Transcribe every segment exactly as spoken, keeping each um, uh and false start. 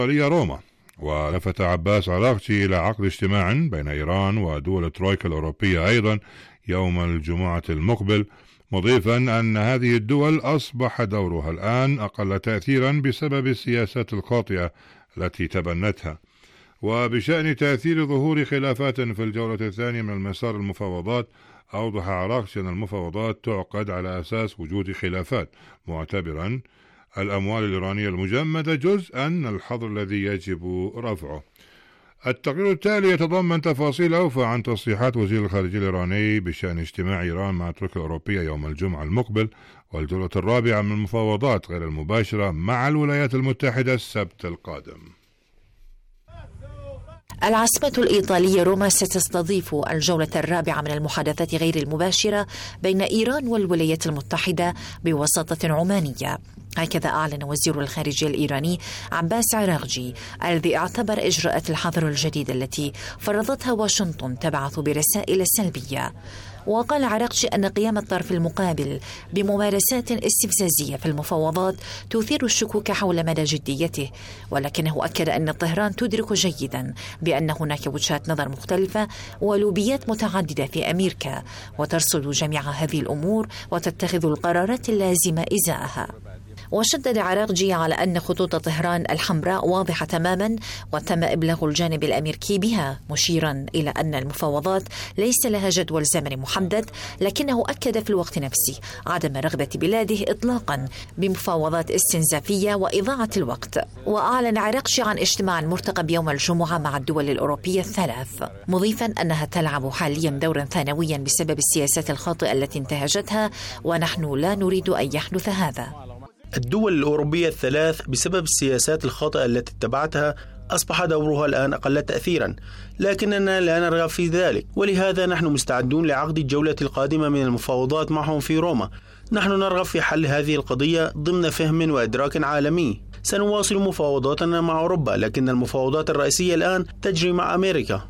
روما. ولفت عباس عراقجي إلى عقد اجتماع بين إيران ودول الترويكا الأوروبية أيضا يوم الجمعة المقبل، مضيفا أن هذه الدول أصبح دورها الآن أقل تأثيرا بسبب السياسات الخاطئة التي تبنتها. وبشأن تأثير ظهور خلافات في الجولة الثانية من المسار المفاوضات، أوضح عراقجي أن المفاوضات تعقد على أساس وجود خلافات، معتبرا الأموال الإيرانية المجمدة جزءا من الحظر الذي يجب رفعه. التقرير التالي يتضمن تفاصيل أوفى عن تصريحات وزير الخارجية الإيراني بشأن اجتماع إيران مع تركيا الأوروبية يوم الجمعة المقبل والجولة الرابعة من المفاوضات غير المباشرة مع الولايات المتحدة السبت القادم. العاصمة الإيطالية روما ستستضيف الجولة الرابعة من المحادثات غير المباشرة بين إيران والولايات المتحدة بوساطة عمانية. هكذا أعلن وزير الخارجية الإيراني عباس عراقجي، الذي اعتبر إجراءات الحظر الجديدة التي فرضتها واشنطن تبعث برسائل سلبية. وقال عراقجي أن قيام الطرف المقابل بممارسات استفزازية في المفاوضات تثير الشكوك حول مدى جديته، ولكنه أكد أن طهران تدرك جيدا بأن هناك وجهات نظر مختلفة ولوبيات متعددة في أمريكا، وترصد جميع هذه الأمور وتتخذ القرارات اللازمة إزاءها. وشدد عراقجي على أن خطوط طهران الحمراء واضحة تماما وتم إبلاغ الجانب الأمريكي بها، مشيرا إلى أن المفاوضات ليس لها جدول زمني محدد، لكنه أكد في الوقت نفسه عدم رغبة بلاده إطلاقا بمفاوضات استنزافية وإضاعة الوقت. وأعلن عراقجي عن اجتماع مرتقب يوم الجمعة مع الدول الأوروبية الثلاث، مضيفا أنها تلعب حاليا دورا ثانويا بسبب السياسات الخاطئة التي انتهجتها، ونحن لا نريد أن يحدث هذا. الدول الأوروبية الثلاث بسبب السياسات الخاطئة التي اتبعتها أصبح دورها الآن أقل تأثيرا، لكننا لا نرغب في ذلك، ولهذا نحن مستعدون لعقد الجولة القادمة من المفاوضات معهم في روما. نحن نرغب في حل هذه القضية ضمن فهم وإدراك عالمي. سنواصل مفاوضاتنا مع أوروبا، لكن المفاوضات الرئيسية الآن تجري مع أمريكا.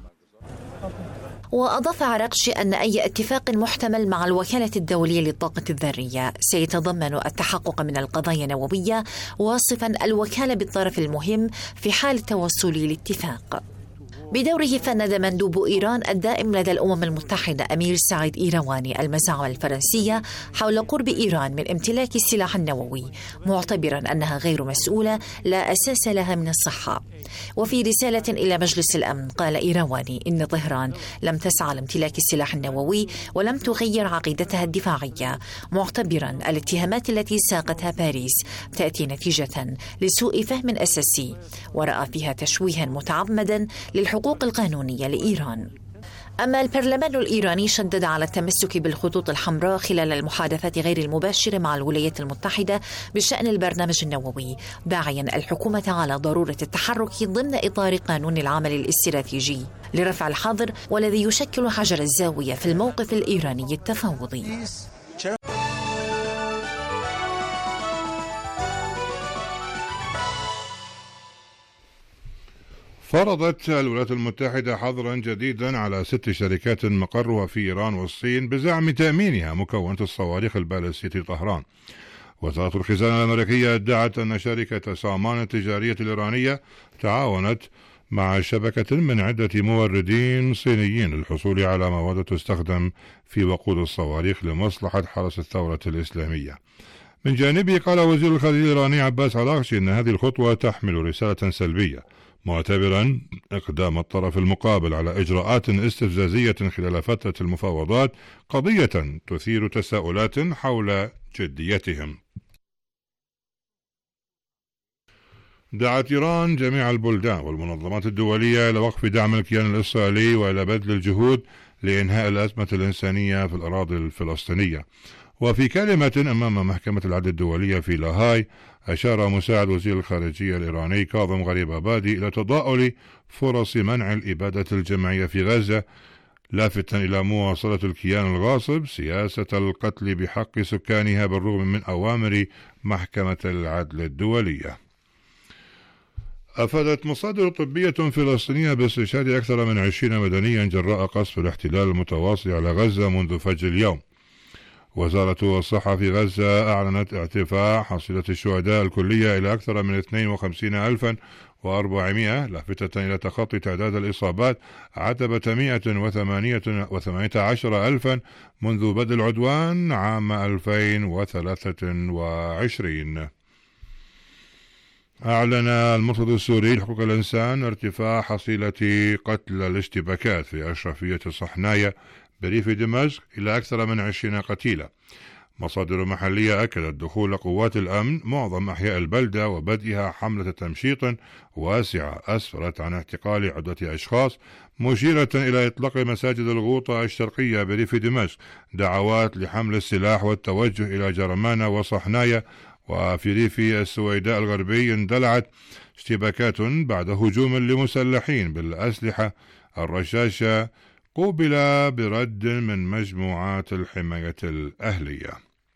وأضاف عراقجي أن أي اتفاق محتمل مع الوكالة الدولية للطاقة الذرية سيتضمن التحقق من القضايا النووية، واصفا الوكالة بالطرف المهم في حال توصل لاتفاق. بدوره فند مندوب إيران الدائم لدى الأمم المتحدة أمير سعيد إيرواني المزاعم الفرنسية حول قرب إيران من امتلاك السلاح النووي، معتبرا أنها غير مسؤولة لا أساس لها من الصحة. وفي رسالة إلى مجلس الأمن قال إيرواني إن طهران لم تسعى لامتلاك السلاح النووي ولم تغير عقيدتها الدفاعية، معتبرا الاتهامات التي ساقتها باريس تأتي نتيجة لسوء فهم أساسي، ورأى فيها تشويها متعمدا للحقوق القانونية لإيران. أما البرلمان الإيراني شدد على التمسك بالخطوط الحمراء خلال المحادثات غير المباشرة مع الولايات المتحدة بشأن البرنامج النووي، داعيا الحكومة على ضرورة التحرك ضمن إطار قانون العمل الاستراتيجي لرفع الحظر، والذي يشكل حجر الزاوية في الموقف الإيراني التفاوضي. فرضت الولايات المتحدة حظرا جديدا على ست شركات مقرها في إيران والصين بزعم تأمينها مكونة الصواريخ البالستية طهران. وزارة الخزانة الأمريكية ادعت أن شركة سامان التجارية الإيرانية تعاونت مع شبكة من عدة موردين صينيين للحصول على مواد تستخدم في وقود الصواريخ لمصلحة حرس الثورة الإسلامية. من جانبه قال وزير الخارجية الإيراني عباس عراقجي أن هذه الخطوة تحمل رسالة سلبية، معتبرا إقدام الطرف المقابل على إجراءات استفزازية خلال فترة المفاوضات قضية تثير تساؤلات حول جديتهم. دعت إيران جميع البلدان والمنظمات الدولية إلى وقف دعم الكيان الإسرائيلي وإلى بذل الجهود لإنهاء الأزمة الإنسانية في الأراضي الفلسطينية. وفي كلمة أمام محكمة العدل الدولية في لاهاي، أشار مساعد وزير الخارجية الإيراني كاظم غريب آبادي إلى تضاؤل فرص منع الإبادة الجماعية في غزة، لافتا إلى مواصلة الكيان الغاصب سياسة القتل بحق سكانها بالرغم من أوامر محكمة العدل الدولية. أفادت مصادر طبية فلسطينية باستشهاد أكثر من عشرين مدنيا جراء قصف الاحتلال المتواصل على غزة منذ فجر اليوم. وزارة الصحة في غزة أعلنت ارتفاع حصيلة الشهداء الكلية إلى أكثر من اثنين وخمسين ألفا وأربعمائة، لافتة إلى تخطي تعداد الإصابات عتبة مئة وثمانية عشر ألفا منذ بدء العدوان عام ألفين وثلاثة وعشرين. أعلن المرصد السوري لحقوق الإنسان ارتفاع حصيلة قتل الاشتباكات في أشرفية صحنايا بريف دمشق إلى أكثر من عشرين قتيلا. مصادر محلية أكدت دخول قوات الأمن معظم أحياء البلدة وبدءها حملة تمشيط واسعة أسفرت عن اعتقال عدة أشخاص، مشيرة إلى إطلاق مساجد الغوطة الشرقية بريف دمشق دعوات لحمل السلاح والتوجه إلى جرمانة وصحنايا. وفي ريف السويداء الغربي اندلعت اشتباكات بعد هجوم لمسلحين بالأسلحة الرشاشة قوبل برد من مجموعات الحماية الأهلية.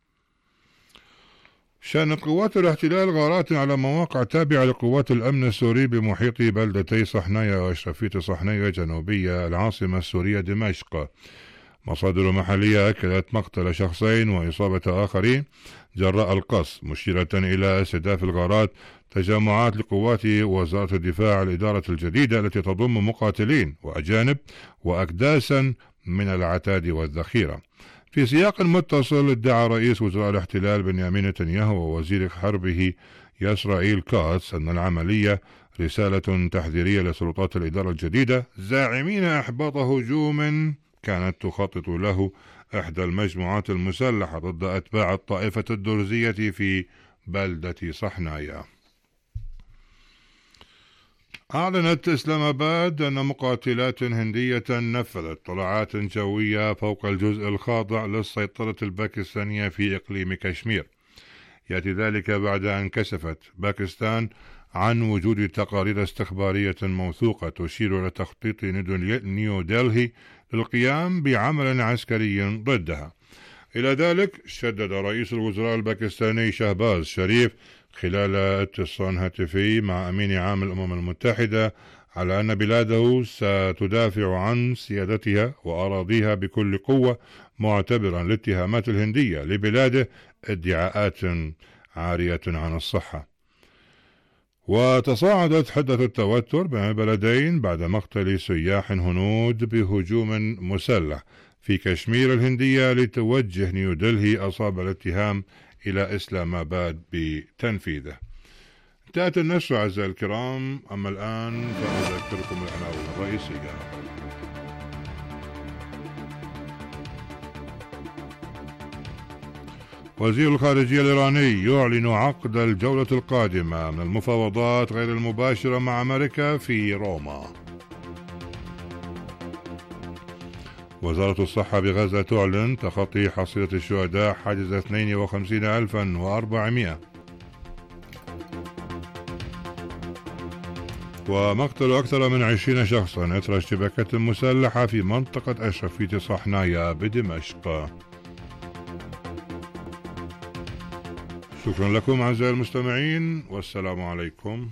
شنت قوات الاحتلال غارات على مواقع تابعة لقوات الأمن السوري بمحيط بلدتي صحنايا وأشرفية صحنايا جنوبية العاصمة السورية دمشق. مصادر محلية أكدت مقتل شخصين وإصابة آخرين جراء القصف، مشيرة إلى استهداف الغارات تجمعات لقوات وزارة الدفاع الإدارة الجديدة التي تضم مقاتلين وأجانب وأكداسا من العتاد والذخيرة. في سياق متصل ادعى رئيس وزراء الاحتلال بنيامين نتنياهو ووزير حربه يسرائيل كاتس أن العملية رسالة تحذيرية لسلطات الإدارة الجديدة، زاعمين إحباط هجوم كانت تخطط له إحدى المجموعات المسلحة ضد أتباع الطائفة الدرزية في بلدة صحنايا. أعلنت إسلام آباد أن مقاتلات هندية نفذت طلعات جوية فوق الجزء الخاضع للسيطرة الباكستانية في إقليم كشمير. يأتي ذلك بعد أن كشفت باكستان عن وجود تقارير استخبارية موثوقة تشير إلى تخطيط نيو دلهي للقيام بعمل عسكري ضدها. إلى ذلك شدد رئيس الوزراء الباكستاني شهباز شريف خلال اتصال هاتفي مع أمين عام الأمم المتحدة على أن بلاده ستدافع عن سيادتها وأراضيها بكل قوة، معتبرا الاتهامات الهندية لبلاده ادعاءات عارية عن الصحة. وتصاعدت حدة التوتر بين البلدين بعد مقتل سياح هنود بهجوم مسلح في كشمير الهندية لتوجه نيودلهي أصابع الاتهام إلى إسلام آباد بتنفيذه. انتهت النشرة أعزائي الكرام، أما الآن فأذكركم العناوين الرئيسية. وزير الخارجية الإيراني يعلن عقد الجولة القادمة من المفاوضات غير المباشرة مع أمريكا في روما. وزارة الصحة بغزة تعلن تخطي حصيلة الشهداء حاجز اثنين وخمسين ألفا وأربعمائة. ومقتل أكثر من عشرين شخصا إثر اشتباكات مسلحة في منطقة أشرفية صحنايا بدمشق. شكرا لكم أعزائي المستمعين، والسلام عليكم.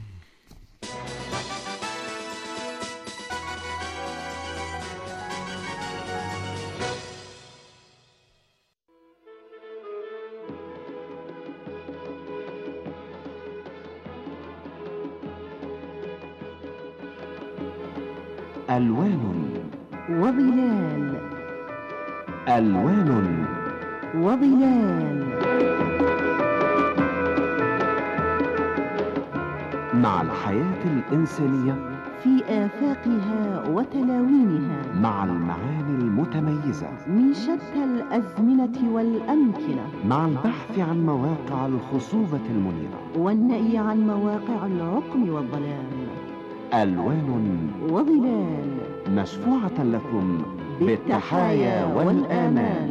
ألوان وظلال، ألوان وظلال، مع الحياة الإنسانية في آفاقها وتلاوينها، مع المعاني المتميزة من شتى الأزمنة والأمكنة، مع البحث عن مواقع الخصوبة المنيرة والنأي عن مواقع العقم والظلام. ألوان وظلال، مشفوعة لكم بالتحايا والآمال.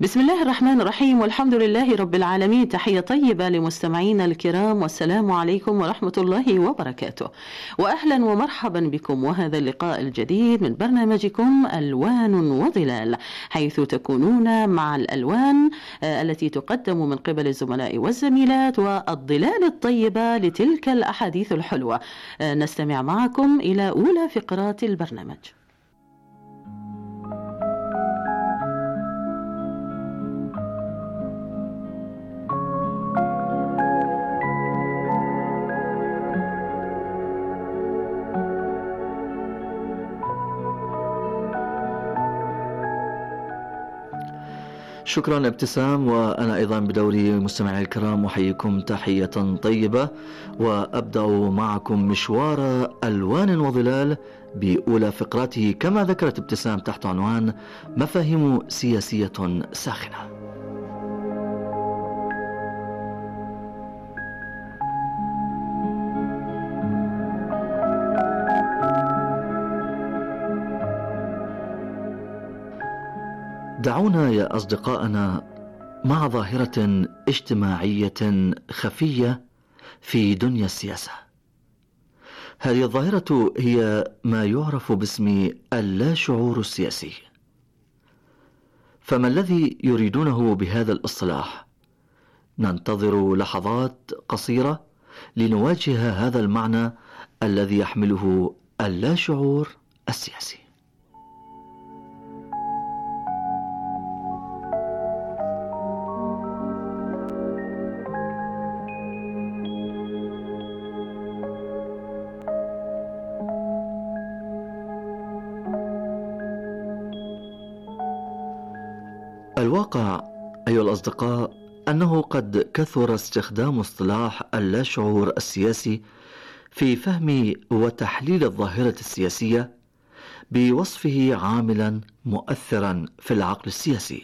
بسم الله الرحمن الرحيم، والحمد لله رب العالمين. تحية طيبة لمستمعينا الكرام، والسلام عليكم ورحمة الله وبركاته، وأهلا ومرحبا بكم وهذا اللقاء الجديد من برنامجكم ألوان وظلال، حيث تكونون مع الألوان التي تقدم من قبل الزملاء والزميلات والظلال الطيبة لتلك الأحاديث الحلوة. نستمع معكم إلى أولى فقرات البرنامج. شكرا ابتسام، وأنا أيضا بدوري مستمعي الكرام أحييكم تحية طيبة، وأبدأ معكم مشوار ألوان وظلال بأولى فقراته كما ذكرت ابتسام تحت عنوان مفاهيم سياسية ساخنة. دعونا يا أصدقائنا مع ظاهرة اجتماعية خفية في دنيا السياسة. هذه الظاهرة هي ما يعرف باسم اللاشعور السياسي. فما الذي يريدونه بهذا الاصطلاح؟ ننتظر لحظات قصيرة لنواجه هذا المعنى الذي يحمله اللاشعور السياسي. الواقع أيها الأصدقاء أنه قد كثر استخدام اصطلاح اللاشعور السياسي في فهم وتحليل الظاهرة السياسية بوصفه عاملا مؤثرا في العقل السياسي.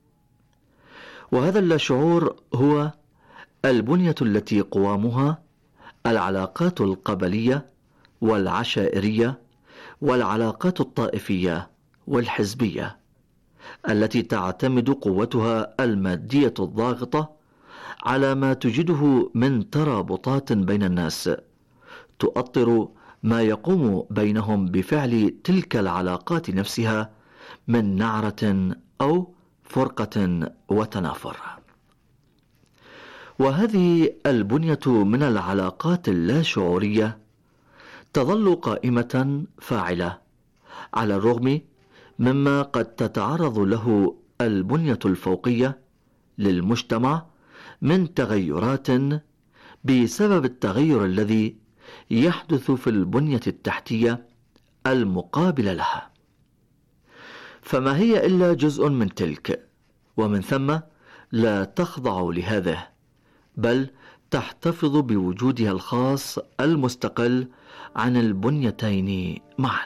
وهذا اللاشعور هو البنية التي قوامها العلاقات القبلية والعشائرية والعلاقات الطائفية والحزبية، التي تعتمد قوتها المادية الضاغطة على ما تجده من ترابطات بين الناس تؤطر ما يقوم بينهم بفعل تلك العلاقات نفسها من نعرة أو فرقة وتنافر. وهذه البنية من العلاقات اللاشعورية تظل قائمة فاعلة على الرغم مما قد تتعرض له البنية الفوقية للمجتمع من تغيرات بسبب التغير الذي يحدث في البنية التحتية المقابلة لها. فما هي إلا جزء من تلك، ومن ثم لا تخضع لهذا، بل تحتفظ بوجودها الخاص المستقل عن البنيتين معا.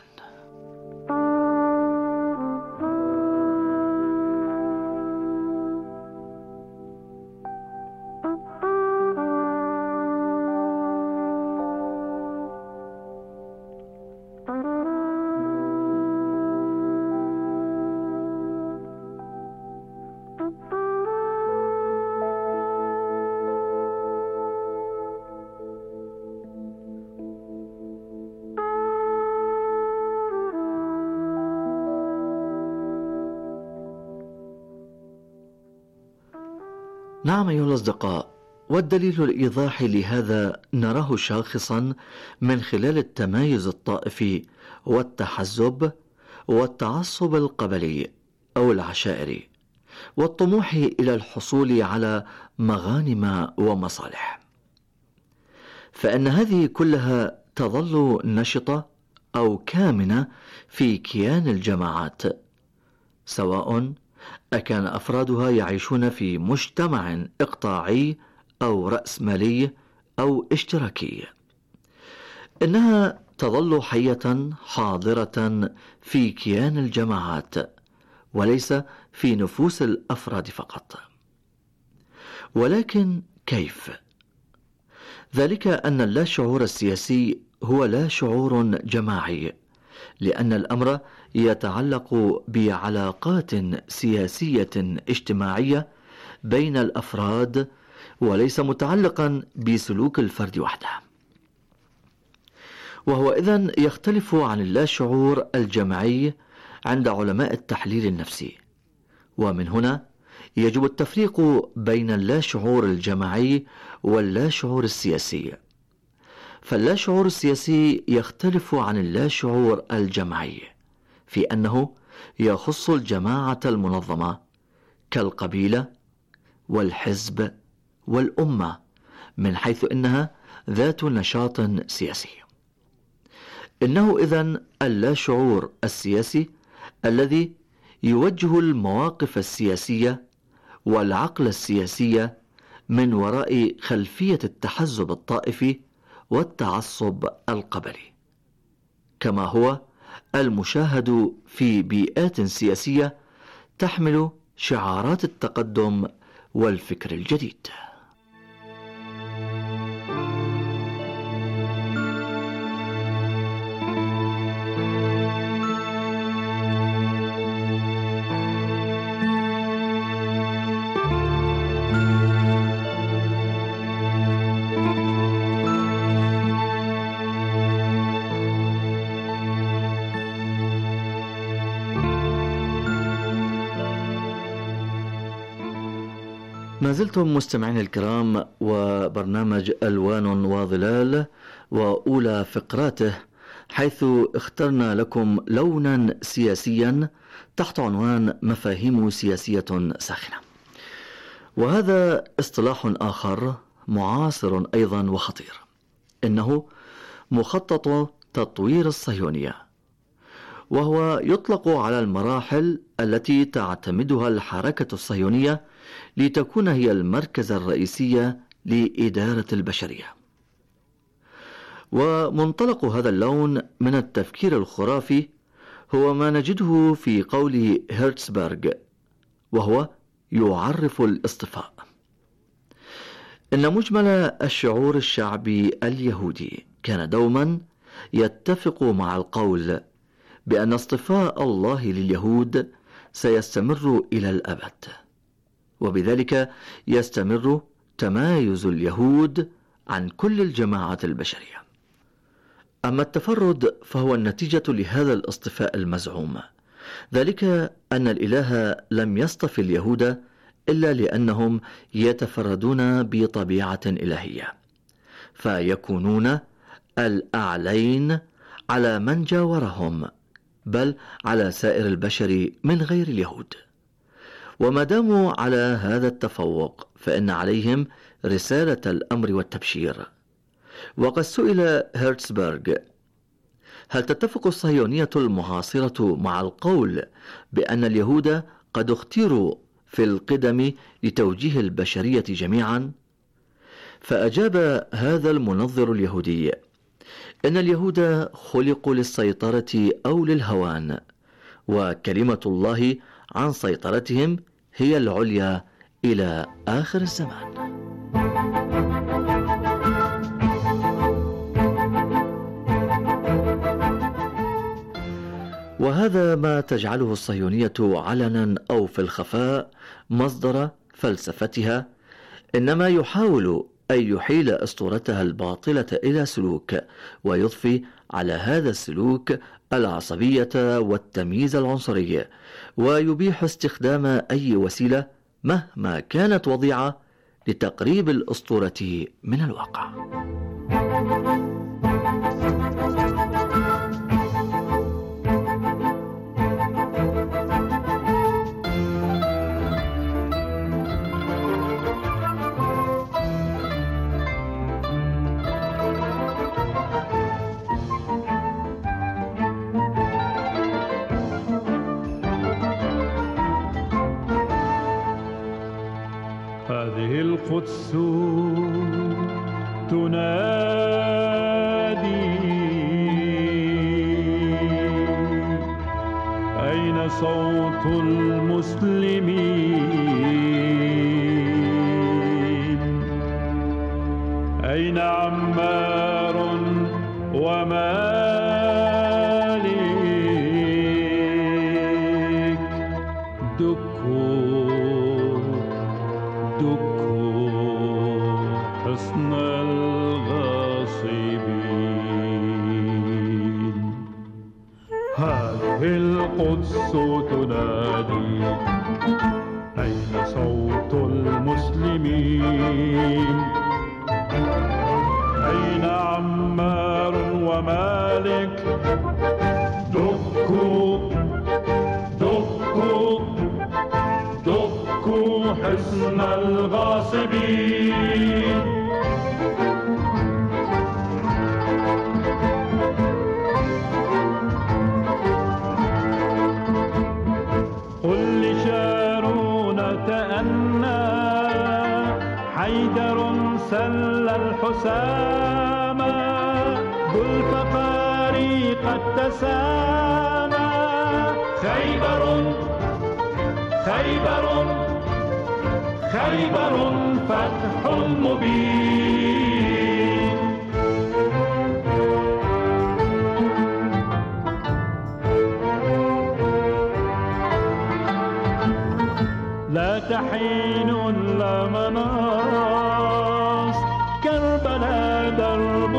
نعم أيها الأصدقاء، والدليل الإيضاحي لهذا نراه شاخصا من خلال التمايز الطائفي والتحزب والتعصب القبلي أو العشائري والطموح إلى الحصول على مغانم ومصالح. فإن هذه كلها تظل نشطة أو كامنة في كيان الجماعات، سواء أكان أفرادها يعيشون في مجتمع إقطاعي أو رأسمالي أو اشتراكي. إنها تظل حية حاضرة في كيان الجماعات وليس في نفوس الأفراد فقط. ولكن كيف؟ ذلك أن اللاشعور السياسي هو لا شعور جماعي، لأن الأمر يتعلق بعلاقات سياسية اجتماعية بين الأفراد، وليس متعلقا بسلوك الفرد وحده. وهو إذن يختلف عن اللاشعور الجماعي عند علماء التحليل النفسي. ومن هنا يجب التفريق بين اللاشعور الجماعي واللاشعور السياسي. فاللاشعور السياسي يختلف عن اللاشعور الجماعي في أنه يخص الجماعة المنظمة كالقبيلة والحزب والأمة، من حيث إنها ذات نشاط سياسي. إنه إذن اللاشعور السياسي الذي يوجه المواقف السياسية والعقل السياسي من وراء خلفية التحزب الطائفي والتعصب القبلي، كما هو المشاهد في بيئات سياسية تحمل شعارات التقدم والفكر الجديد. ما زلتم مستمعين الكرام وبرنامج ألوان وظلال وأولى فقراته، حيث اخترنا لكم لونا سياسيا تحت عنوان مفاهيم سياسية ساخنة. وهذا اصطلاح آخر معاصر أيضا وخطير، إنه مخطط تطوير الصهيونية، وهو يطلق على المراحل التي تعتمدها الحركة الصهيونية لتكون هي المركز الرئيسي لإدارة البشرية. ومنطلق هذا اللون من التفكير الخرافي هو ما نجده في قول هيرتزبرغ، وهو يعرف الاصطفاء. إن مجمل الشعور الشعبي اليهودي كان دوما يتفق مع القول بأن اصطفاء الله لليهود سيستمر إلى الأبد، وبذلك يستمر تمايز اليهود عن كل الجماعات البشرية. أما التفرد فهو النتيجة لهذا الاصطفاء المزعوم، ذلك أن الإله لم يصطف اليهود إلا لأنهم يتفردون بطبيعة إلهية، فيكونون الأعلين على من جاورهم، بل على سائر البشر من غير اليهود. وما داموا على هذا التفوق فإن عليهم رسالة الأمر والتبشير. وقد سئل هيرتزبرغ: هل تتفق الصهيونية المعاصرة مع القول بأن اليهود قد اختيروا في القدم لتوجيه البشرية جميعا؟ فأجاب هذا المنظر اليهودي: إن اليهود خلقوا للسيطرة أو للهوان، وكلمة الله عن سيطرتهم هي العليا إلى آخر الزمان. وهذا ما تجعله الصهيونية علنا أو في الخفاء مصدر فلسفتها، إنما يحاول أن يحيل أسطورتها الباطلة إلى سلوك، ويضفي على هذا السلوك العصبية والتمييز العنصري، ويبيح استخدام أي وسيلة مهما كانت وضيعة لتقريب الأسطورة من الواقع. هذه القدس تنادي أين صوت المسلمين؟ أين عمار ومالك؟ دكوا حصن الغاصبين. هذه القدس تنادي أين صوت المسلمين؟ أين عمار ومالك؟ دكوا دكوا دكوا حصن الغاصبين. قل لشارون تأنى حيدر سل الحسامى ذو الفقاري قد تسامى. خيبر خيبر خيبر فتح مبين. لا تحين لا مناص كربلاء درب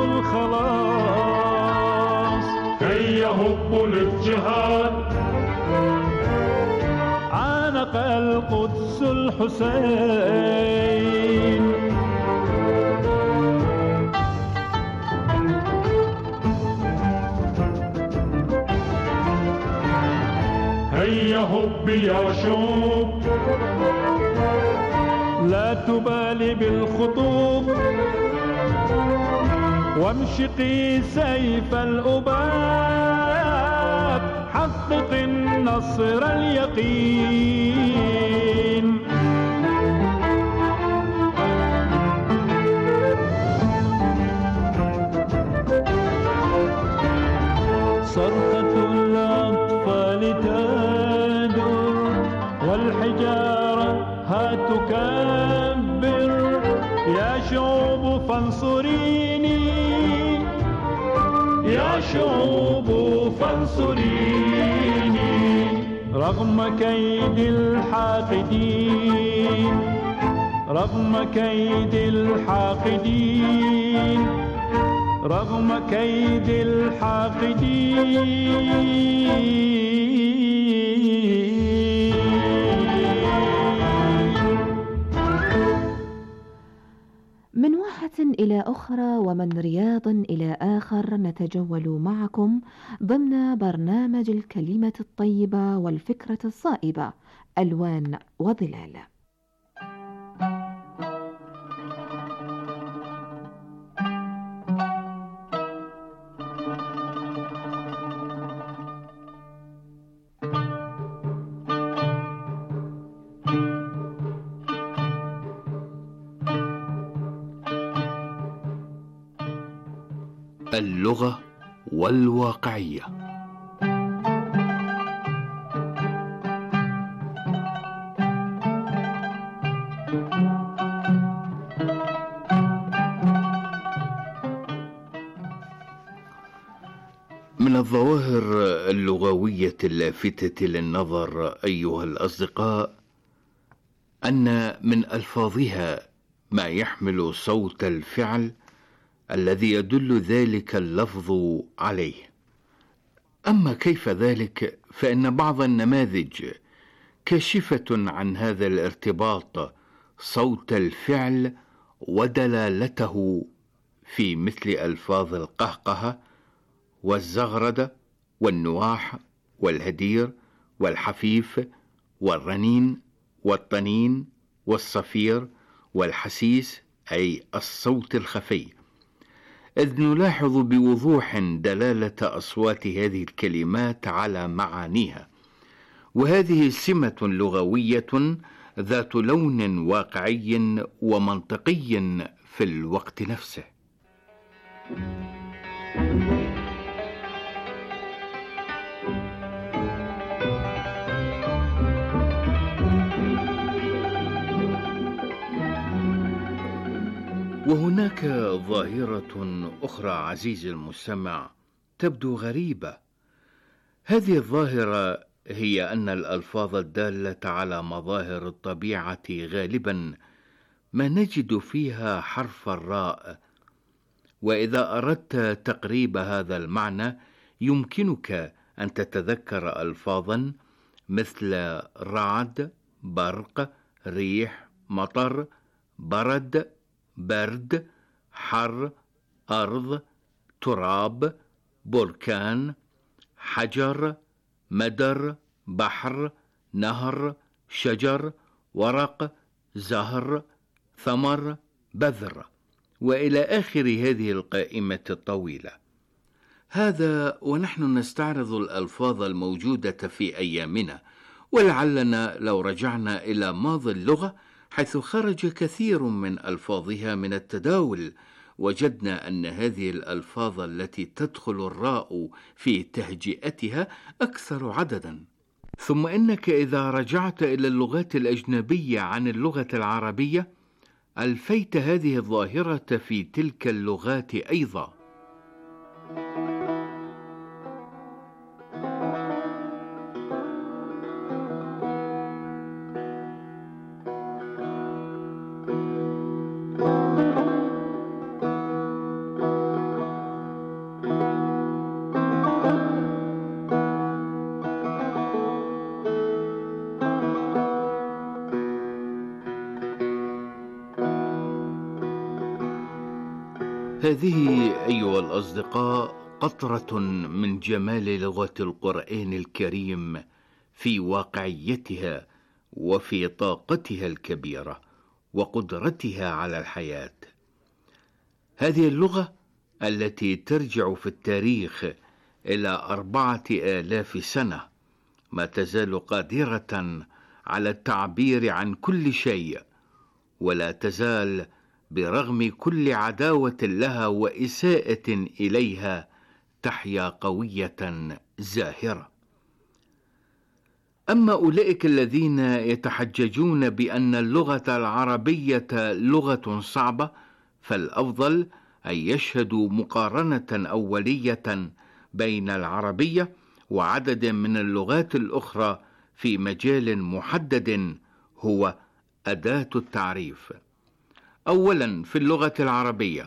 الخلاص. هيا هبوا للجهاد عانق القدس الحسين. هيا هب يا شوب لا تبالي بالخطوب وامشقي سيف الأباب. حقق النصر اليقين. صرخة الأطفال تادر والحجارة ها تكبر. يا شعوب فانصريني يا شعوب فانصريني. رغم كيد الحاقدين رغم كيد الحاقدين رغم كيد الحاقدين. من واحة إلى أخرى ومن رياض إلى آخر نتجول معكم ضمن برنامج الكلمة الطيبة والفكرة الصائبة ألوان وظلال. اللغة والواقعية. من الظواهر اللغوية اللافتة للنظر أيها الأصدقاء أن من ألفاظها ما يحمل صوت الفعل الذي يدل ذلك اللفظ عليه. أما كيف ذلك فإن بعض النماذج كاشفة عن هذا الارتباط صوت الفعل ودلالته في مثل ألفاظ القهقهة والزغردة والنواح والهدير والحفيف والرنين والطنين والصفير والحسيس أي الصوت الخفي، إذ نلاحظ بوضوح دلالة أصوات هذه الكلمات على معانيها، وهذه سمة لغوية ذات لون واقعي ومنطقي في الوقت نفسه. وهناك ظاهرة أخرى عزيزي المستمع تبدو غريبة. هذه الظاهرة هي أن الألفاظ الدالة على مظاهر الطبيعة غالبا ما نجد فيها حرف الراء، وإذا أردت تقريب هذا المعنى يمكنك أن تتذكر ألفاظا مثل رعد، برق، ريح، مطر، برد، برد، حر، أرض، تراب، بركان، حجر، مدر، بحر، نهر، شجر، ورق، زهر، ثمر، بذر، وإلى آخر هذه القائمة الطويلة. هذا ونحن نستعرض الألفاظ الموجودة في أيامنا، ولعلنا لو رجعنا إلى ماضي اللغة حيث خرج كثير من ألفاظها من التداول، وجدنا أن هذه الألفاظ التي تدخل الراء في تهجئتها أكثر عددا. ثم إنك إذا رجعت إلى اللغات الأجنبية عن اللغة العربية ألفيت هذه الظاهرة في تلك اللغات أيضا. هذه أيها الأصدقاء قطرة من جمال لغة القرآن الكريم في واقعيتها وفي طاقتها الكبيرة وقدرتها على الحياة. هذه اللغة التي ترجع في التاريخ إلى أربعة آلاف سنة ما تزال قادرة على التعبير عن كل شيء، ولا تزال برغم كل عداوة لها وإساءة إليها تحيا قوية زاهرة. أما أولئك الذين يتحججون بأن اللغة العربية لغة صعبة فالأفضل أن يشهدوا مقارنة أولية بين العربية وعدد من اللغات الأخرى في مجال محدد هو أداة التعريف. أولا في اللغة العربية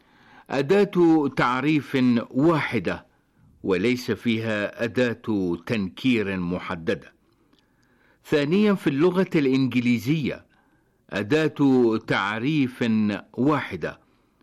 أداة تعريف واحدة وليس فيها أداة تنكير محددة. ثانيا في اللغة الإنجليزية أداة تعريف واحدة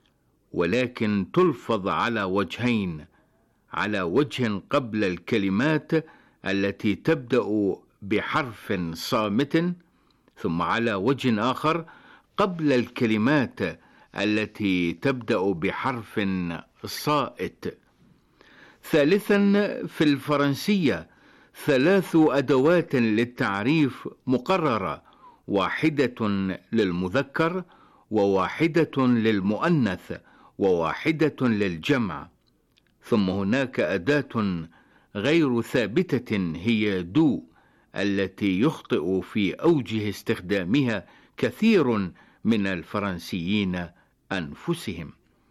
ولكن تلفظ على وجهين، على وجه قبل الكلمات التي تبدأ بحرف صامت، ثم على وجه آخر قبل الكلمات التي تبدأ بحرف صائت. ثالثا في الفرنسية ثلاث أدوات للتعريف مقررة، واحدة للمذكر وواحدة للمؤنث وواحدة للجمع. ثم هناك أداة غير ثابتة هي دو التي يخطئ في أوجه استخدامها كثير من الفرنسيين أنفسهم.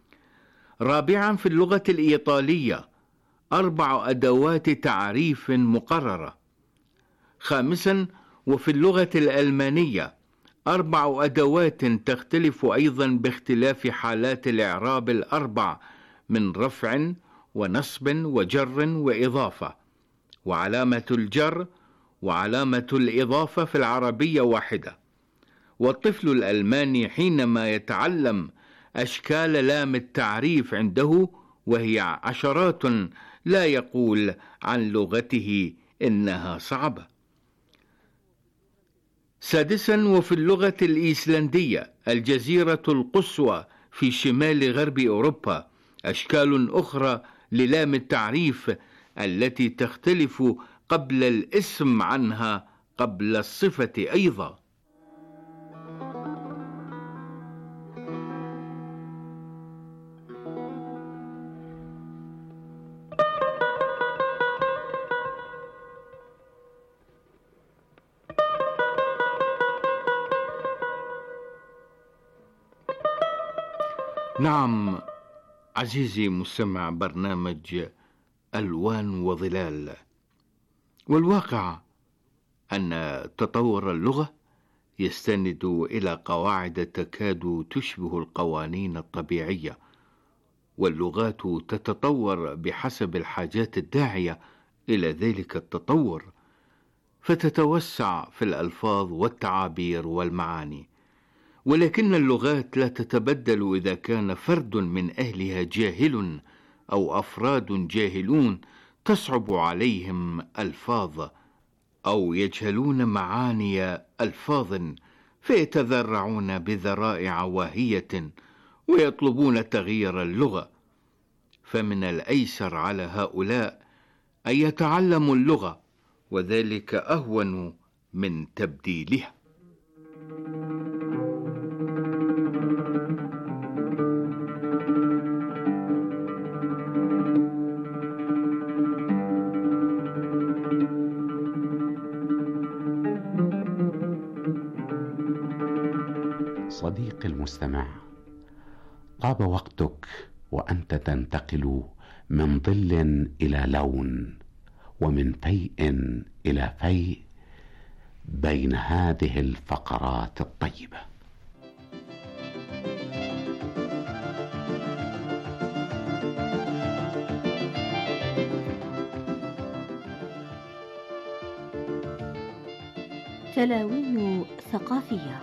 رابعا في اللغة الإيطالية أربع أدوات تعريف مقررة. خامسا وفي اللغة الألمانية أربع أدوات تختلف أيضا باختلاف حالات الإعراب الأربع من رفع ونصب وجر وإضافة، وعلامة الجر وعلامة الإضافة في العربية واحدة. والطفل الألماني حينما يتعلم أشكال لام التعريف عنده وهي عشرات لا يقول عن لغته إنها صعبة. سادسا وفي اللغة الإيسلندية الجزيرة القصوى في شمال غرب أوروبا أشكال أخرى للام التعريف التي تختلف قبل الاسم عنها قبل الصفة أيضا. نعم عزيزي مستمع برنامج ألوان وظلال، والواقع أن تطور اللغة يستند إلى قواعد تكاد تشبه القوانين الطبيعية، واللغات تتطور بحسب الحاجات الداعية إلى ذلك التطور، فتتوسع في الألفاظ والتعابير والمعاني. ولكن اللغات لا تتبدل إذا كان فرد من أهلها جاهل أو أفراد جاهلون تصعب عليهم ألفاظ، أو يجهلون معاني ألفاظ فيتذرعون بذرائع واهية ويطلبون تغيير اللغة. فمن الأيسر على هؤلاء أن يتعلموا اللغة، وذلك أهون من تبديلها. صديقي المستمع، طاب وقتك وأنت تنتقل من ظل إلى لون، ومن فيء إلى فيء بين هذه الفقرات الطيبة. تلاوين ثقافية.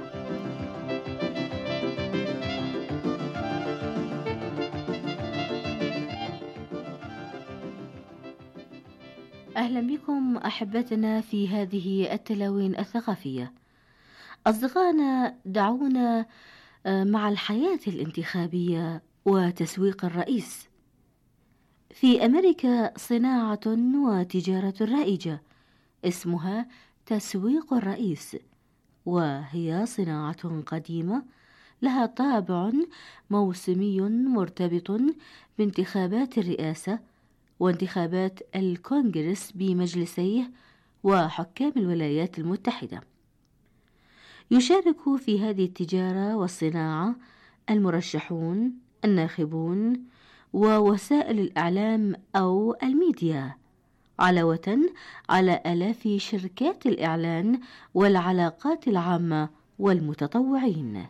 أهلا بكم أحبتنا في هذه التلاوين الثقافية. أصدقائنا، دعونا مع الحياة الانتخابية وتسويق الرئيس. في أمريكا صناعة وتجارة رائجة اسمها تسويق الرئيس، وهي صناعة قديمة لها طابع موسمي مرتبط بانتخابات الرئاسة وانتخابات الكونغرس بمجلسيه وحكام الولايات المتحدة. يشارك في هذه التجارة والصناعة المرشحون، الناخبون، ووسائل الإعلام أو الميديا، علاوة على آلاف شركات الإعلان والعلاقات العامة والمتطوعين.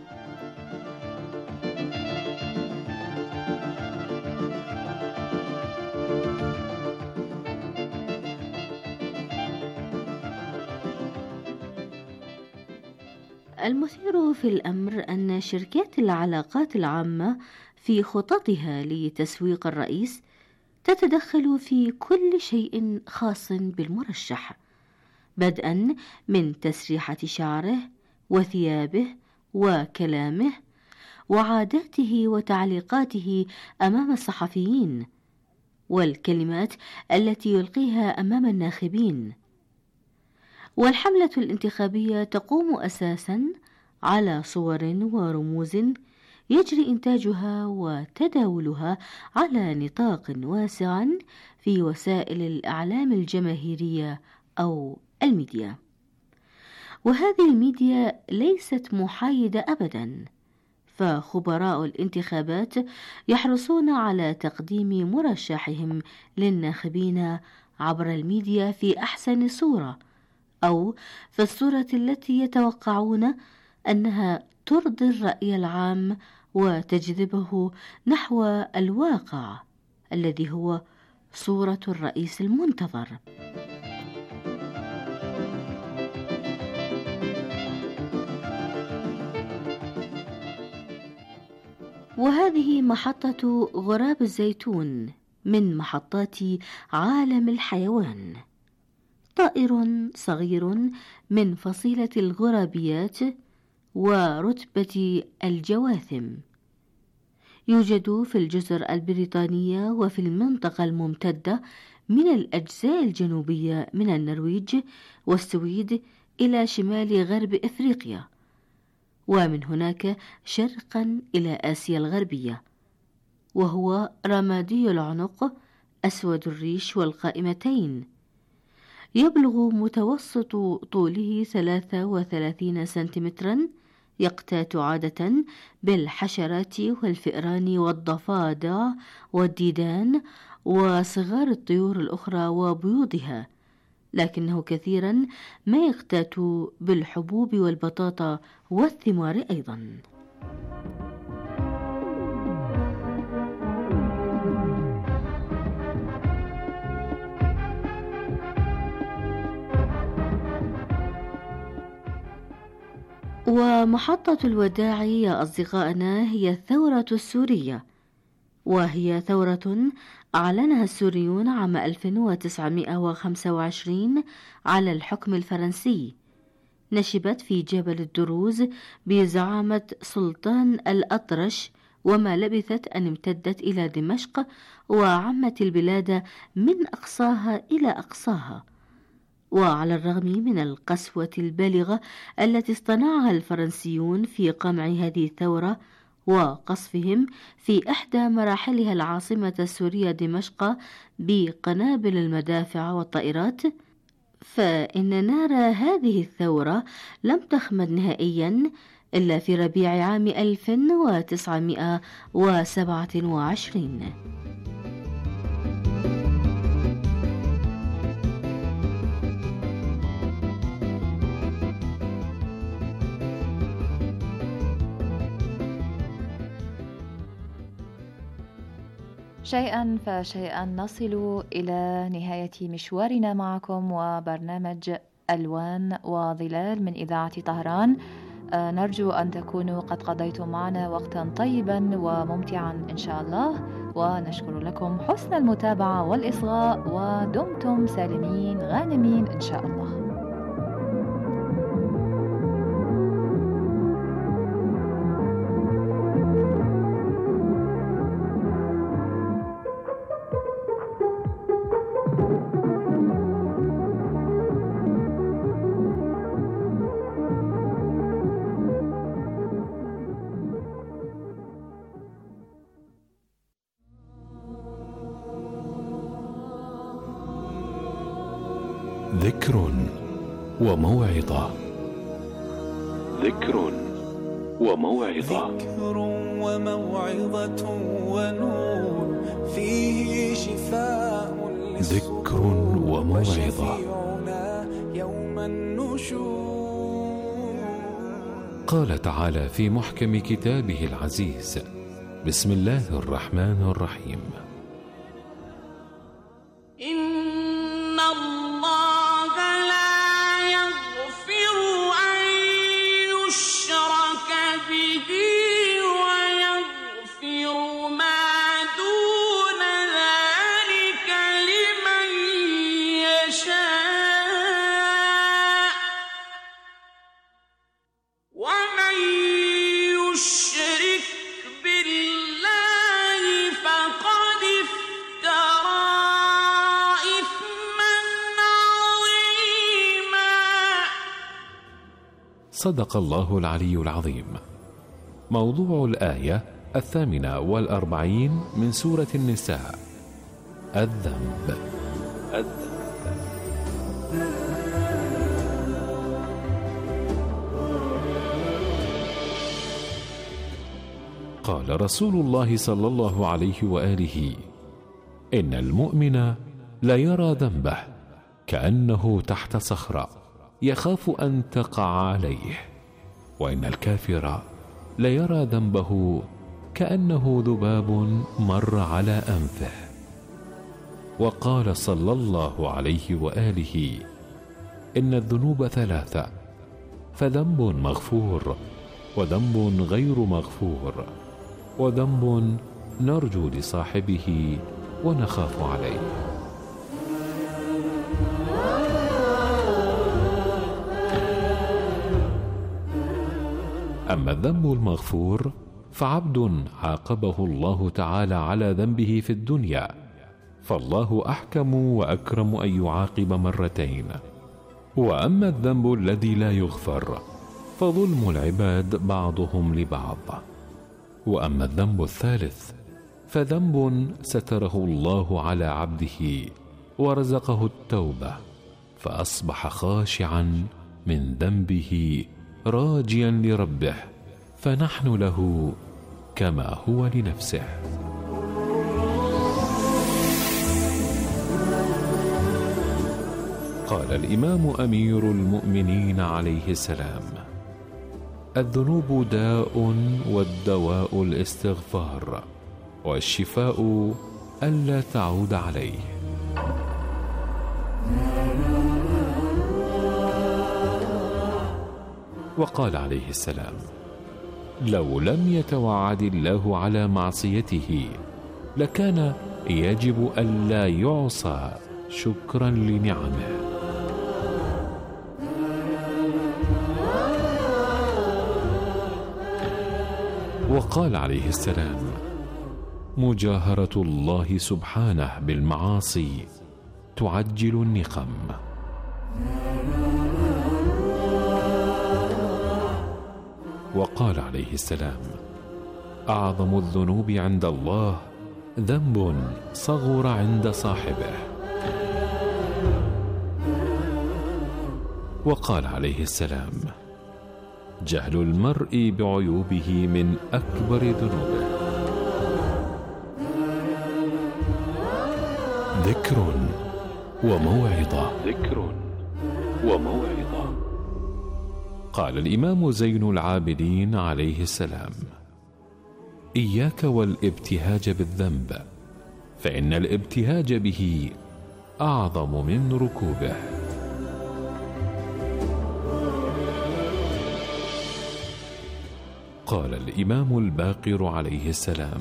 المثير في الأمر أن شركات العلاقات العامة في خططها لتسويق الرئيس تتدخل في كل شيء خاص بالمرشح، بدءا من تسريحة شعره وثيابه وكلامه وعاداته وتعليقاته أمام الصحفيين، والكلمات التي يلقيها أمام الناخبين. والحملة الانتخابية تقوم أساساً على صور ورموز يجري إنتاجها وتداولها على نطاق واسع في وسائل الإعلام الجماهيرية أو الميديا. وهذه الميديا ليست محايدة أبداً، فخبراء الانتخابات يحرصون على تقديم مرشحهم للناخبين عبر الميديا في أحسن صورة، أو في الصورة التي يتوقعون أنها ترضي الرأي العام وتجذبه نحو الواقع الذي هو صورة الرئيس المنتظر. وهذه محطة غراب الزيتون من محطات عالم الحيوان، طائر صغير من فصيلة الغرابيات ورتبة الجواثم، يوجد في الجزر البريطانية وفي المنطقة الممتدة من الأجزاء الجنوبية من النرويج والسويد إلى شمال غرب إفريقيا، ومن هناك شرقا إلى آسيا الغربية. وهو رمادي العنق، أسود الريش والقائمتين، يبلغ متوسط طوله ثلاثة وثلاثين سنتيمترا، يقتات عادة بالحشرات والفئران والضفادع والديدان وصغار الطيور الأخرى وبيوضها، لكنه كثيرا ما يقتات بالحبوب والبطاطا والثمار أيضا. ومحطة الوداع يا أصدقائنا هي الثورة السورية، وهي ثورة أعلنها السوريون عام ألف وتسعمائة وخمسة وعشرين على الحكم الفرنسي. نشبت في جبل الدروز بزعامة سلطان الأطرش، وما لبثت أن امتدت إلى دمشق وعمت البلاد من أقصاها إلى أقصاها. وعلى الرغم من القسوة البالغة التي اصطنعها الفرنسيون في قمع هذه الثورة وقصفهم في إحدى مراحلها العاصمة السورية دمشق بقنابل المدافع والطائرات، فإن نار هذه الثورة لم تخمد نهائيا إلا في ربيع عام ألف وتسعمائة وسبعة وعشرين. شيئا فشيئا نصل إلى نهاية مشوارنا معكم وبرنامج ألوان وظلال من إذاعة طهران. نرجو أن تكونوا قد قضيتم معنا وقتا طيبا وممتعا إن شاء الله، ونشكر لكم حسن المتابعة والإصغاء، ودمتم سالمين غانمين إن شاء الله. ذكر وموعظة. ذكر وموعظة. ذكر وموعظة ونور فيه شفاء. ذكر وموعظة. يوم النشور. قال تعالى في محكم كتابه العزيز: بسم الله الرحمن الرحيم. إن الله لا يغفر أن يشرك به ويغفر ما دون ذلك لمن يشاء، ومن يشرك بالله فقد افترى صدق الله العلي العظيم. موضوع الآية الثامنة والأربعين من سورة النساء: الذنب. الذنب. قال رسول الله صلى الله عليه وآله: إن المؤمن لا يرى ذنبه كأنه تحت صخرة يخاف أن تقع عليه، وإن الكافر ليرى ذنبه كأنه ذباب مر على أنفه. وقال صلى الله عليه وآله: إن الذنوب ثلاثة، فذنب مغفور، وذنب غير مغفور، وذنب نرجو لصاحبه ونخاف عليه. أما الذنب المغفور فعبد عاقبه الله تعالى على ذنبه في الدنيا، فالله أحكم وأكرم أن يعاقب مرتين. وأما الذنب الذي لا يغفر فظلم العباد بعضهم لبعض. وأما الذنب الثالث فذنب ستره الله على عبده ورزقه التوبة، فأصبح خاشعا من ذنبه راجيا لربه، فنحن له كما هو لنفسه. قال الإمام أمير المؤمنين عليه السلام: الذنوب داء، والدواء الاستغفار، والشفاء ألا تعود عليه. وقال عليه السلام: لو لم يتوعد الله على معصيته لكان يجب ألا يعصى شكرا لنعمه. وقال عليه السلام: مجاهرة الله سبحانه بالمعاصي تعجل النقم. وقال عليه السلام: أعظم الذنوب عند الله ذنب صغر عند صاحبه. وقال عليه السلام: جهل المرء بعيوبه من أكبر ذنوبه. ذكر وموعظة. ذكر وموعظة. قال الإمام زين العابدين عليه السلام: إياك والابتهاج بالذنب، فإن الابتهاج به أعظم من ركوبه. قال الإمام الباقر عليه السلام: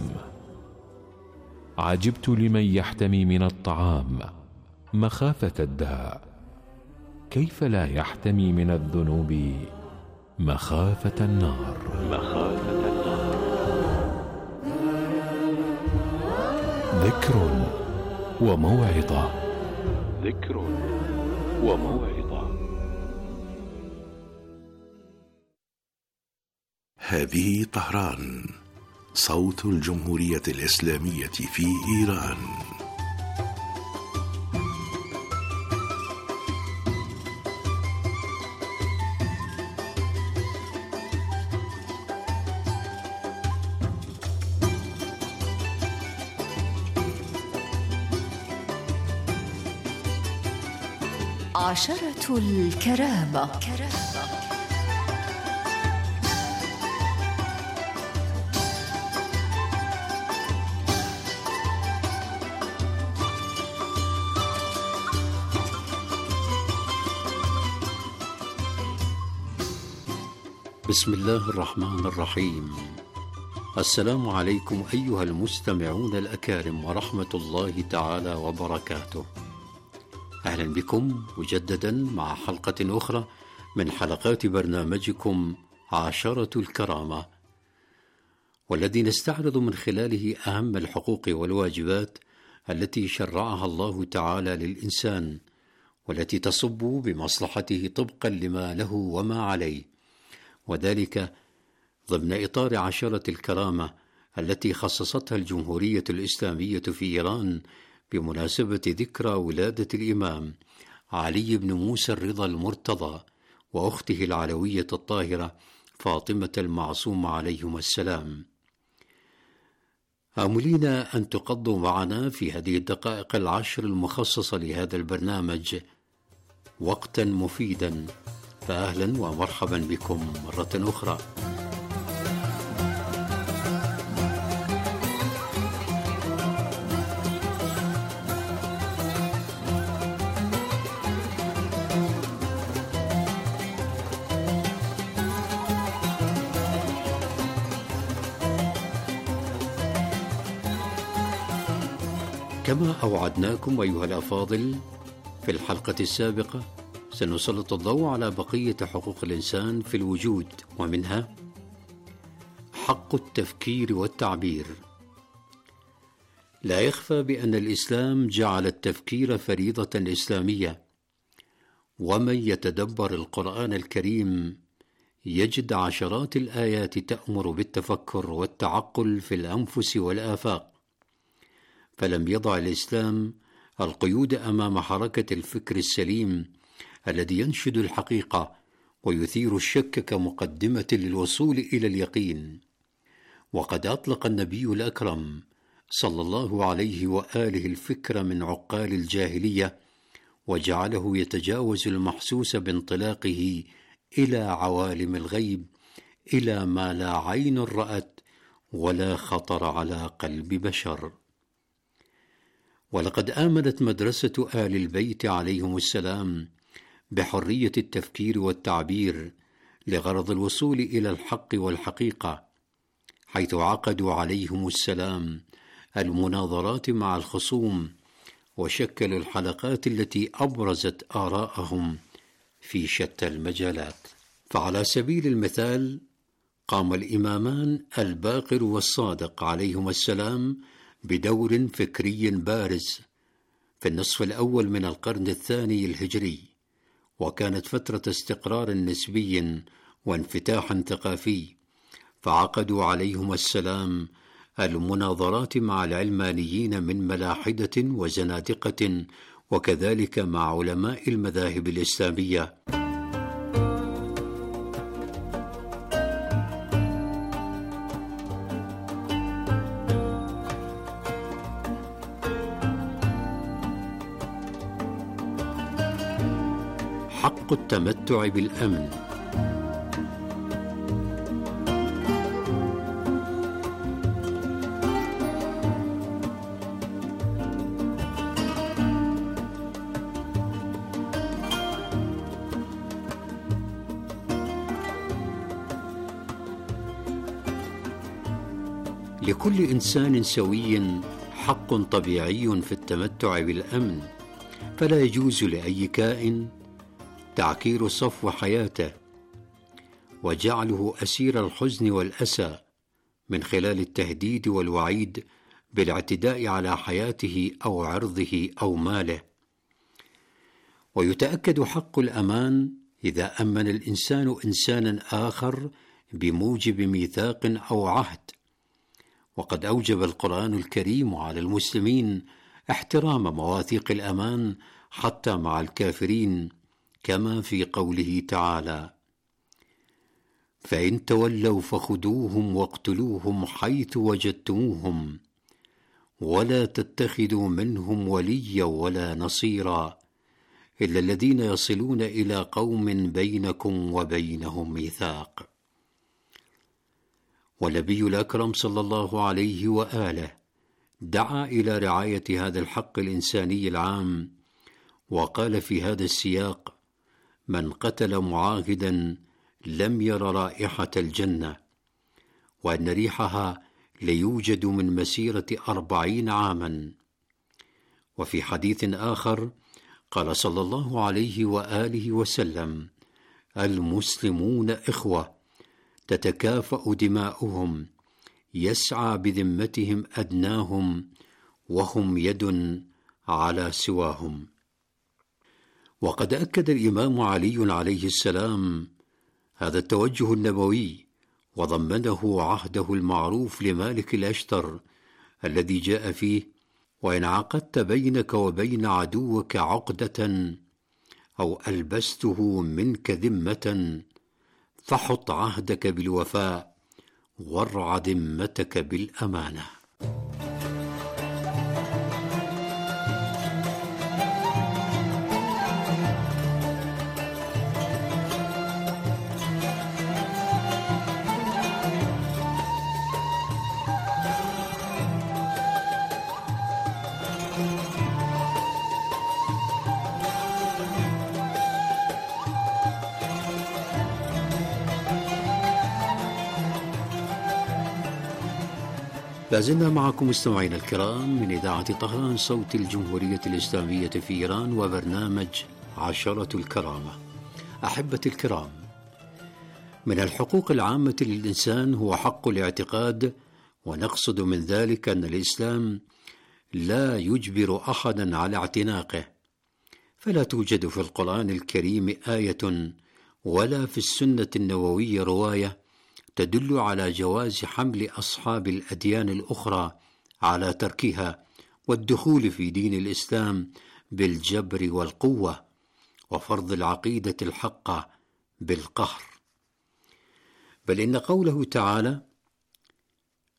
عجبت لمن يحتمي من الطعام مخافة الداء، كيف لا يحتمي من الذنوب مخافة النار. مخافة النار. ذكر وموعظة. ذكر وموعظة. هذه طهران، صوت الجمهورية الإسلامية في إيران. عشرة الكرامة. بسم الله الرحمن الرحيم. السلام عليكم أيها المستمعون الأكارم ورحمة الله تعالى وبركاته. أهلا بكم مجددا مع حلقة أخرى من حلقات برنامجكم عشرة الكرامة، والذي نستعرض من خلاله أهم الحقوق والواجبات التي شرعها الله تعالى للإنسان، والتي تصب بمصلحته طبقا لما له وما عليه، وذلك ضمن إطار عشرة الكرامة التي خصصتها الجمهورية الإسلامية في إيران بمناسبة ذكرى ولادة الإمام علي بن موسى الرضا المرتضى وأخته العلوية الطاهرة فاطمة المعصومة عليهما السلام. آملين أن تقضوا معنا في هذه الدقائق العشر المخصصة لهذا البرنامج وقتا مفيدا، فأهلا ومرحبا بكم مرة أخرى. كما أوعدناكم أيها الأفاضل في الحلقة السابقة، سنسلط الضوء على بقية حقوق الإنسان في الوجود، ومنها حق التفكير والتعبير. لا يخفى بأن الإسلام جعل التفكير فريضة إسلامية، ومن يتدبر القرآن الكريم يجد عشرات الآيات تأمر بالتفكر والتعقل في الأنفس والآفاق، فلم يضع الإسلام القيود أمام حركة الفكر السليم الذي ينشد الحقيقة ويثير الشك كمقدمة للوصول إلى اليقين. وقد أطلق النبي الأكرم صلى الله عليه وآله الفكر من عقال الجاهلية وجعله يتجاوز المحسوس بانطلاقه إلى عوالم الغيب، إلى ما لا عين رأت ولا خطر على قلب بشر. ولقد آمنت مدرسة آل البيت عليهم السلام بحرية التفكير والتعبير لغرض الوصول إلى الحق والحقيقة، حيث عقدوا عليهم السلام المناظرات مع الخصوم، وشكلوا الحلقات التي أبرزت آراءهم في شتى المجالات. فعلى سبيل المثال قام الإمامان الباقر والصادق عليهما السلام بدور فكري بارز في النصف الأول من القرن الثاني الهجري، وكانت فترة استقرار نسبي وانفتاح ثقافي، فعقدوا عليهما السلام المناظرات مع العلمانيين من ملاحدة وزنادقة، وكذلك مع علماء المذاهب الإسلامية. حق التمتع بالأمن. لكل إنسان سوي حق طبيعي في التمتع بالأمن، فلا يجوز لأي كائن تعكير صفو حياته وجعله أسير الحزن والأسى من خلال التهديد والوعيد بالاعتداء على حياته أو عرضه أو ماله. ويتأكد حق الأمان إذا أمن الإنسان إنسانا آخر بموجب ميثاق أو عهد. وقد أوجب القرآن الكريم على المسلمين احترام مواثيق الأمان حتى مع الكافرين، كما في قوله تعالى: فإن تولوا فخذوهم واقتلوهم حيث وجدتموهم ولا تتخذوا منهم وليا ولا نصيرا إلا الذين يصلون إلى قوم بينكم وبينهم ميثاق. والنبي الأكرم صلى الله عليه وآله دعا إلى رعاية هذا الحق الإنساني العام، وقال في هذا السياق: من قتل معاهدا لم ير رائحة الجنة، وأن ريحها ليوجد من مسيرة أربعين عاما. وفي حديث آخر قال صلى الله عليه وآله وسلم: المسلمون إخوة تتكافأ دماؤهم، يسعى بذمتهم أدناهم، وهم يد على سواهم. وقد أكد الإمام علي عليه السلام هذا التوجه النبوي، وضمنه عهده المعروف لمالك الأشتر الذي جاء فيه: وإن عقدت بينك وبين عدوك عقدة أو ألبسته منك ذمة فحط عهدك بالوفاء وارع ذمتك بالأمانة. لازلنا معكم مستمعينا الكرام من إذاعة طهران صوت الجمهورية الإسلامية في إيران، وبرنامج عشرة الكرامة. أحبتي الكرام، من الحقوق العامة للإنسان هو حق الاعتقاد، ونقصد من ذلك أن الإسلام لا يجبر أحدا على اعتناقه، فلا توجد في القرآن الكريم آية ولا في السنة النبوية رواية تدل على جواز حمل أصحاب الأديان الأخرى على تركها والدخول في دين الإسلام بالجبر والقوة، وفرض العقيدة الحقة بالقهر. بل إن قوله تعالى: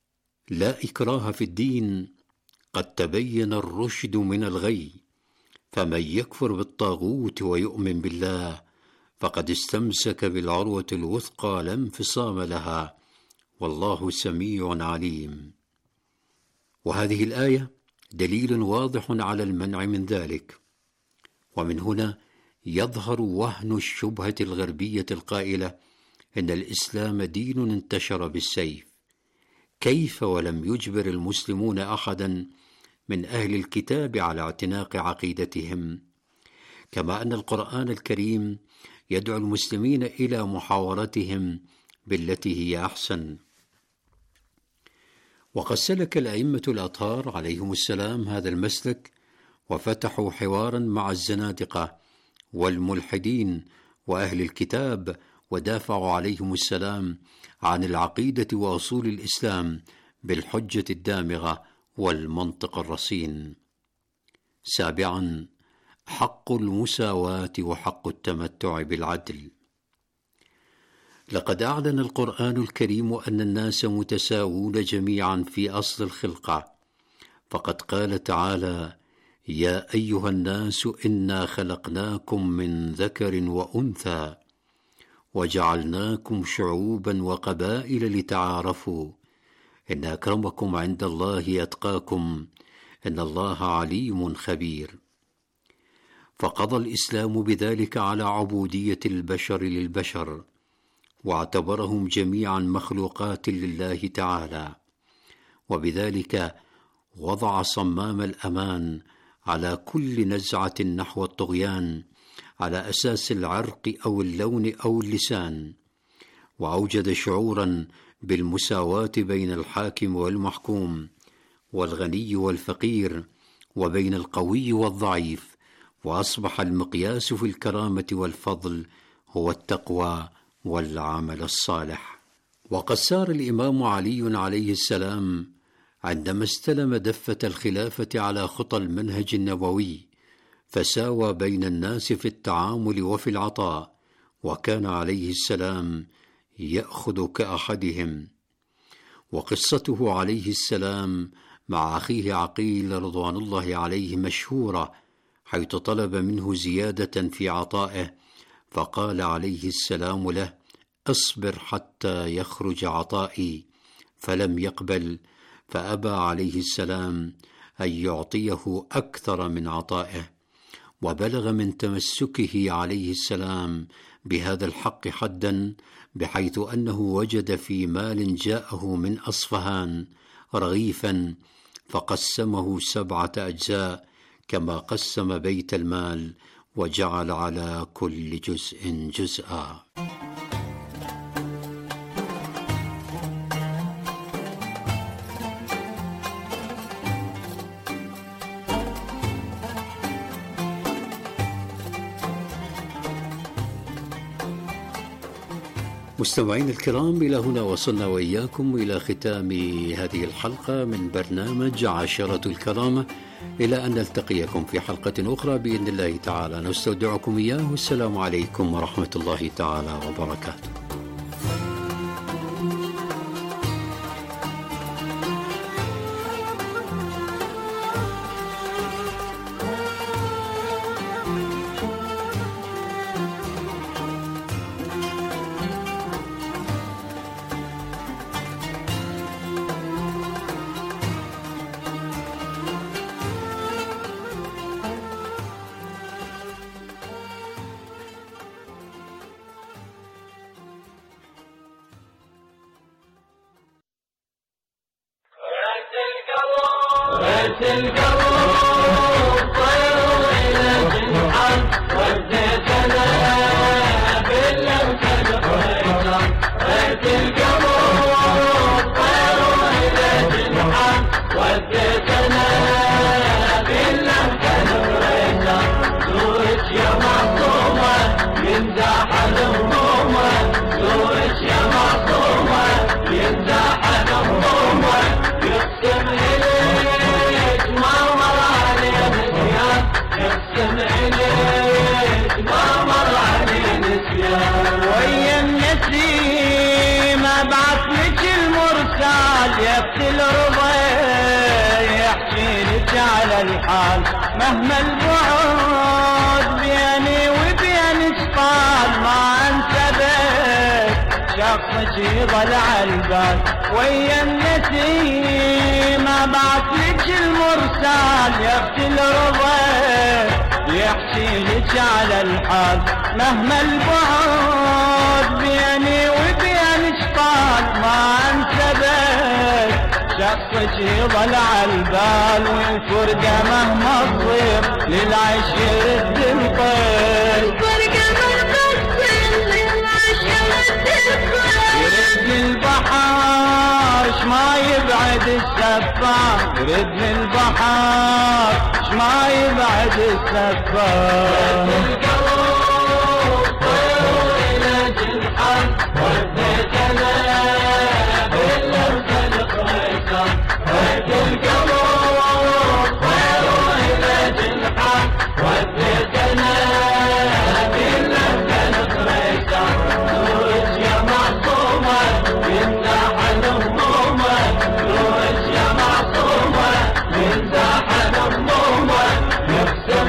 لا إكراه في الدين قد تبين الرشد من الغي، فمن يكفر بالطاغوت ويؤمن بالله فقد استمسك بالعروة الوثقى لا انفصام لها، والله سميع عليم. وهذه الآية دليل واضح على المنع من ذلك. ومن هنا يظهر وهن الشبهة الغربية القائلة إن الإسلام دين انتشر بالسيف. كيف ولم يجبر المسلمون أحدا من أهل الكتاب على اعتناق عقيدتهم؟ كما أن القرآن الكريم يدعو المسلمين إلى محاورتهم بالتي هي أحسن. وقد سلك الأئمة الأطهار عليهم السلام هذا المسلك، وفتحوا حوارا مع الزنادقة والملحدين وأهل الكتاب، ودافعوا عليهم السلام عن العقيدة وأصول الإسلام بالحجة الدامغة والمنطق الرصين. سابعا، حق المساواة وحق التمتع بالعدل. لقد أعلن القرآن الكريم أن الناس متساوون جميعا في أصل الخلقة، فقد قال تعالى: يا أيها الناس إنا خلقناكم من ذكر وأنثى وجعلناكم شعوبا وقبائل لتعارفوا إن أكرمكم عند الله أتقاكم إن الله عليم خبير. فقضى الإسلام بذلك على عبودية البشر للبشر، واعتبرهم جميعا مخلوقات لله تعالى، وبذلك وضع صمام الأمان على كل نزعة نحو الطغيان على أساس العرق أو اللون أو اللسان، وأوجد شعورا بالمساواة بين الحاكم والمحكوم والغني والفقير وبين القوي والضعيف، وأصبح المقياس في الكرامة والفضل هو التقوى والعمل الصالح. وقد سار الإمام علي عليه السلام عندما استلم دفة الخلافة على خطى المنهج النبوي، فساوى بين الناس في التعامل وفي العطاء، وكان عليه السلام يأخذ كأحدهم. وقصته عليه السلام مع أخيه عقيل رضوان الله عليه مشهورة، حيث طلب منه زيادة في عطائه، فقال عليه السلام له: اصبر حتى يخرج عطائي، فلم يقبل، فأبى عليه السلام أن يعطيه أكثر من عطائه. وبلغ من تمسكه عليه السلام بهذا الحق حدا، بحيث أنه وجد في مال جاءه من أصفهان رغيفا فقسمه سبعة أجزاء كما قسم بيت المال، وجعل على كل جزء جزءا. مستمعين الكرام، إلى هنا وصلنا وإياكم إلى ختام هذه الحلقة من برنامج عاشرة الكرامة، إلى أن نلتقيكم في حلقة أخرى بإذن الله تعالى. نستودعكم إياه، والسلام عليكم ورحمة الله تعالى وبركاته. الحال الحال مهما البعد بيني وبينك طال ما انسبك شخصك يظل عالبال ويا النسيم ابعثلك المرسال يقتل رضا يحكي لك على الحال مهما البعد بيني وبينك طال ما انسبك شخصك يظل عالبال والفرقة مهما تصير للعيش يرد الطير الفرقة مهما تصير للعيش يرد الطير يرد البحر شما يبعد السفار يرد البحر شما يبعد السفار يرد القلوب طير إلى جنحان وديت أنا إلا الخلق ريسان رد القلوب طير إلى جنحان وديت أنا إلا الخلق ريسان نورك يا معصومة يمزح همومة نورك يا معصومة يمزح همومة يقسم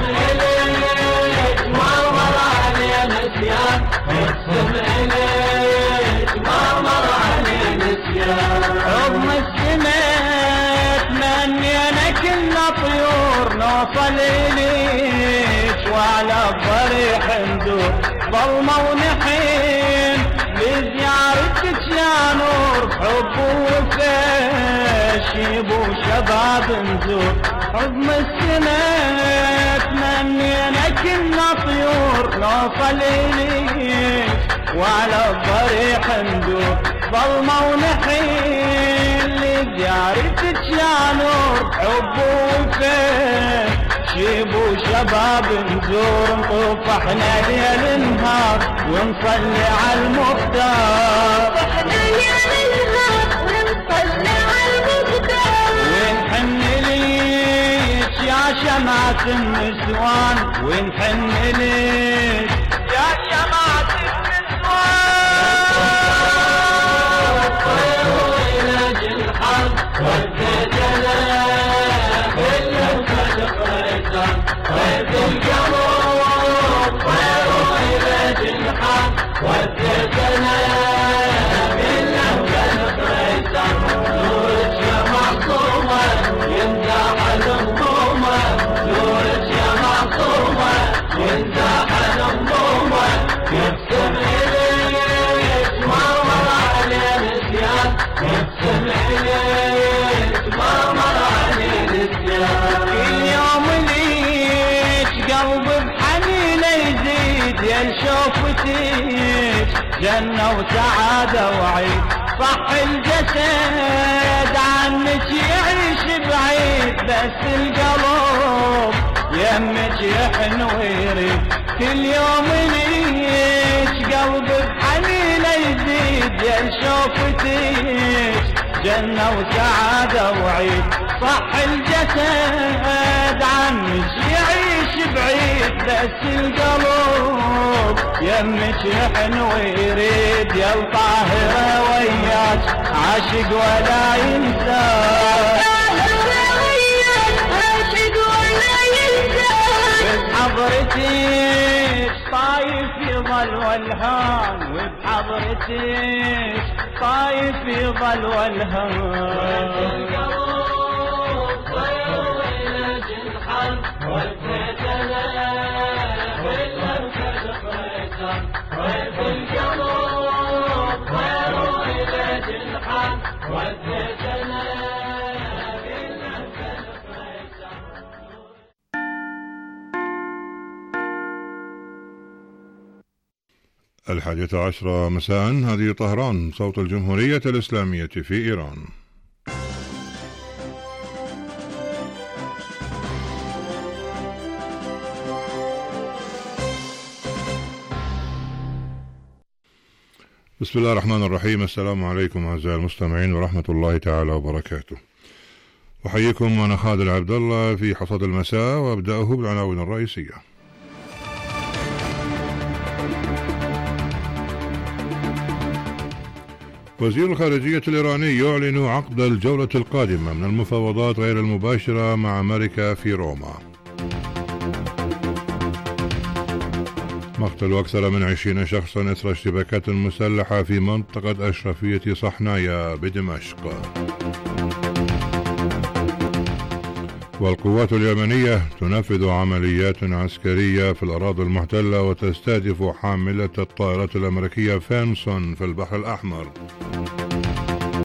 إليك ما مر عليه نسيان يقسم إليك ما مر عليه نسيان رغم السماء تمنينا كلنا طيور نوصل إليك وعلى الضريح ندور ظلمة ونحين لزيارتك يا نور حب ووفا شيب وشباب نزور رغم السماء تمنينا كلنا طيور نوصل إليك وعلى الضريح ندور ظلمة ونحين لزيارتك يا نور حب ووفا شيب وشباب نزور نطوف احنا ليل نهار ونصلي على المختار احنا ليل نهار ونصلي على المختار ونحن ليك يا شمعة النسوان ونحن ليك يا شمعة النسوان طيروا إلى جنحان وديتنا إلا الخلق ريسان رد القلوب طيروا إلى جنحان وديتنا إلا الخلق ريسان نورك يا معصومة يمزح الهمومة نورك يا معصومة يمزح الهمومة يقسم إليك ما مر عليه نسيان يقسم إليك ما مر عليه نسيان كل يوم ليك قلب بحنينه يزيد يا شوفتك جنة وسعادة وعيد صح الجسد عنك يعيش بعيد بس القلب يمك يحن ويريد كل يوم ليك قلب بحنينه يزيد يا شوفتك جنة وسعادة وعيد صح الجسد عنك يعيش بعيد بس القلب يمك يحن ويريد يا الطاهرة وياك عاشق ولا ينساك بحضرتك طايف يظل والهان وبحضرتك طايف يظل والهان طيروا إلى جنحان وديتنا إلا الخلق ريسان رد القلوب طيروا إلى جنحان وديتنا إلا الخلق ريسان الحادية عشرة مساء. هذه طهران صوت الجمهورية الإسلامية في إيران. بسم الله الرحمن الرحيم. السلام عليكم أعزائي المستمعين ورحمة الله تعالى وبركاته. أحييكم وأنا خالد العبد الله في حصاد المساء، وأبدأه بالعناوين الرئيسية. وزير الخارجية الإيراني يعلن عقد الجولة القادمة من المفاوضات غير المباشرة مع أمريكا في روما. مقتل أكثر من عشرين شخصا إثر اشتباكات مسلحة في منطقة أشرفية صحنايا بدمشق. والقوات اليمنية تنفذ عمليات عسكرية في الأراضي المحتلة وتستهدف حاملة الطائرات الأمريكية فانسون في البحر الأحمر.